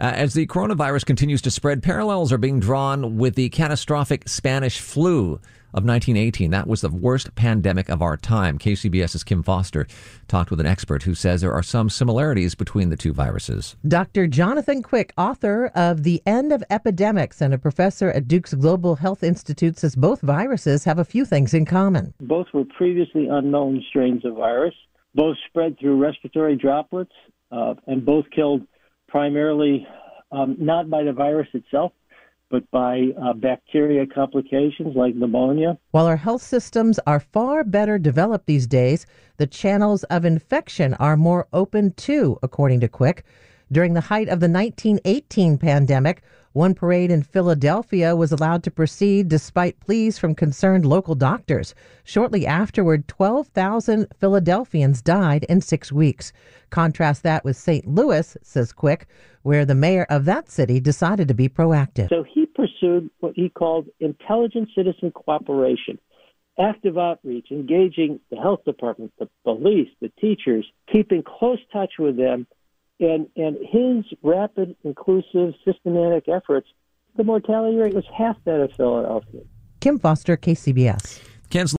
As the coronavirus continues to spread, parallels are being drawn with the catastrophic Spanish flu of 1918. That was the worst pandemic of our time. KCBS's Kim Foster talked with an expert who says there are some similarities between the two viruses. Dr. Jonathan Quick, author of The End of Epidemics and a professor at Duke's Global Health Institute, says both viruses have a few things in common. Both were previously unknown strains of virus. Both spread through respiratory droplets, and both killed primarily not by the virus itself, but by bacteria complications like pneumonia. While our health systems are far better developed these days, the channels of infection are more open too, according to Quick. During the height of the 1918 pandemic, one parade in Philadelphia was allowed to proceed despite pleas from concerned local doctors. Shortly afterward, 12,000 Philadelphians died in 6 weeks. Contrast that with St. Louis, says Quick, where the mayor of that city decided to be proactive. So he pursued what he called intelligent citizen cooperation, active outreach, engaging the health department, the police, the teachers, keeping close touch with them. And his rapid, inclusive, systematic efforts, the mortality rate was half that of Philadelphia. Kim Foster, KCBS.